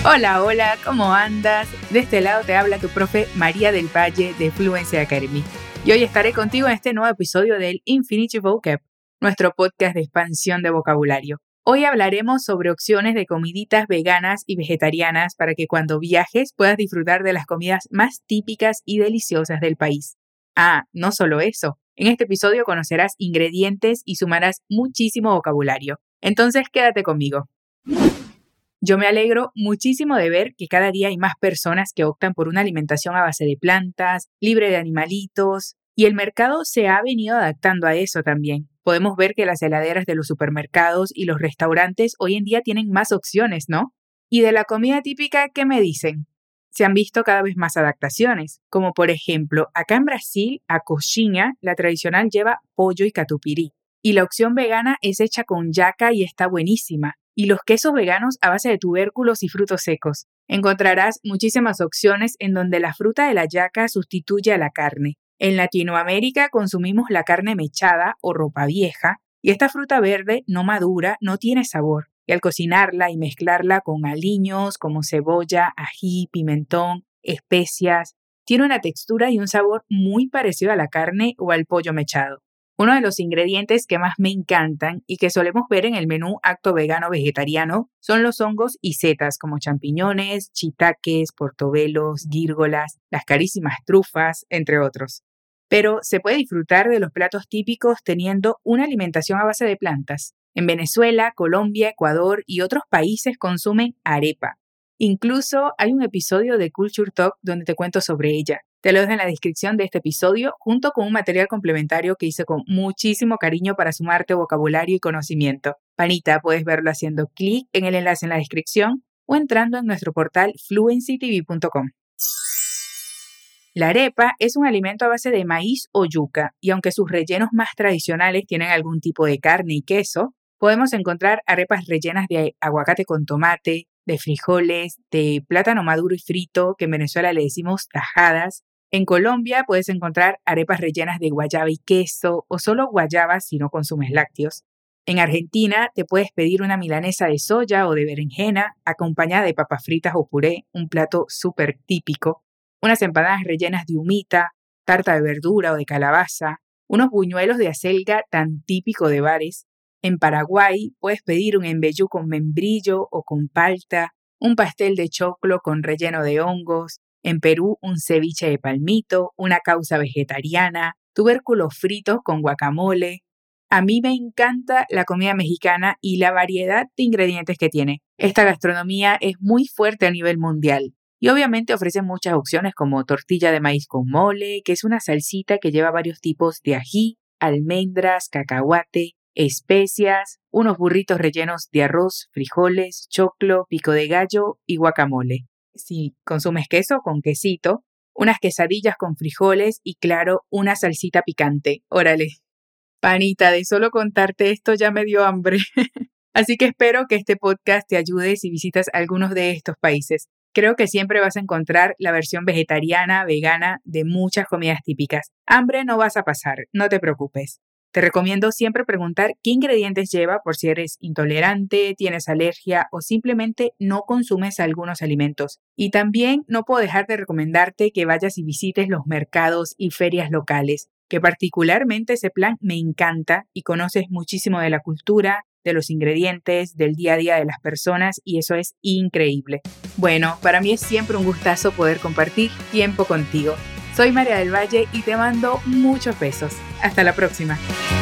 Hola, hola, ¿cómo andas? De este lado te habla tu profe María del Valle de Fluency Academy. Y hoy estaré contigo en este nuevo episodio del Infinity Vocab, nuestro podcast de expansión de vocabulario. Hoy hablaremos sobre opciones de comiditas veganas y vegetarianas para que cuando viajes puedas disfrutar de las comidas más típicas y deliciosas del país. Ah, no solo eso. En este episodio conocerás ingredientes y sumarás muchísimo vocabulario. Entonces quédate conmigo. Yo me alegro muchísimo de ver que cada día hay más personas que optan por una alimentación a base de plantas, libre de animalitos, y el mercado se ha venido adaptando a eso también. Podemos ver que las heladeras de los supermercados y los restaurantes hoy en día tienen más opciones, ¿no? Y de la comida típica, ¿qué me dicen? Se han visto cada vez más adaptaciones, como por ejemplo, acá en Brasil, a coxinha, la tradicional lleva pollo y catupirí, y la opción vegana es hecha con yaca y está buenísima. Y los quesos veganos a base de tubérculos y frutos secos. Encontrarás muchísimas opciones en donde la fruta de la yaca sustituye a la carne. En Latinoamérica consumimos la carne mechada o ropa vieja, y esta fruta verde no madura no tiene sabor. Y al cocinarla y mezclarla con aliños como cebolla, ají, pimentón, especias, tiene una textura y un sabor muy parecido a la carne o al pollo mechado. Uno de los ingredientes que más me encantan y que solemos ver en el menú acto vegano vegetariano son los hongos y setas como champiñones, shiitakes, portobelos, gírgolas, las carísimas trufas, entre otros. Pero se puede disfrutar de los platos típicos teniendo una alimentación a base de plantas. En Venezuela, Colombia, Ecuador y otros países consumen arepa. Incluso hay un episodio de Culture Talk donde te cuento sobre ella. Te lo dejo en la descripción de este episodio junto con un material complementario que hice con muchísimo cariño para sumarte vocabulario y conocimiento. Panita, puedes verlo haciendo clic en el enlace en la descripción o entrando en nuestro portal fluencytv.com. La arepa es un alimento a base de maíz o yuca y aunque sus rellenos más tradicionales tienen algún tipo de carne y queso, podemos encontrar arepas rellenas de aguacate con tomate, de frijoles, de plátano maduro y frito, que en Venezuela le decimos tajadas. En Colombia puedes encontrar arepas rellenas de guayaba y queso o solo guayaba si no consumes lácteos. En Argentina te puedes pedir una milanesa de soya o de berenjena acompañada de papas fritas o puré, un plato súper típico. Unas empanadas rellenas de humita, tarta de verdura o de calabaza, unos buñuelos de acelga tan típico de bares. En Paraguay puedes pedir un embellú con membrillo o con palta, un pastel de choclo con relleno de hongos. En Perú un ceviche de palmito, una causa vegetariana, tubérculos fritos con guacamole. A mí me encanta la comida mexicana y la variedad de ingredientes que tiene. Esta gastronomía es muy fuerte a nivel mundial. Y obviamente ofrece muchas opciones como tortilla de maíz con mole, que es una salsita que lleva varios tipos de ají, almendras, cacahuate, especias, unos burritos rellenos de arroz, frijoles, choclo, pico de gallo y guacamole. Si consumes queso, con quesito, unas quesadillas con frijoles y claro, una salsita picante. Órale. Panita, de solo contarte esto ya me dio hambre. Así que espero que este podcast te ayude si visitas algunos de estos países. Creo que siempre vas a encontrar la versión vegetariana, vegana de muchas comidas típicas. Hambre no vas a pasar, no te preocupes. Te recomiendo siempre preguntar qué ingredientes lleva por si eres intolerante, tienes alergia o simplemente no consumes algunos alimentos. Y también no puedo dejar de recomendarte que vayas y visites los mercados y ferias locales, que particularmente ese plan me encanta y conoces muchísimo de la cultura, de los ingredientes, del día a día de las personas y eso es increíble. Bueno, para mí es siempre un gustazo poder compartir tiempo contigo. Soy María del Valle y te mando muchos besos. Hasta la próxima.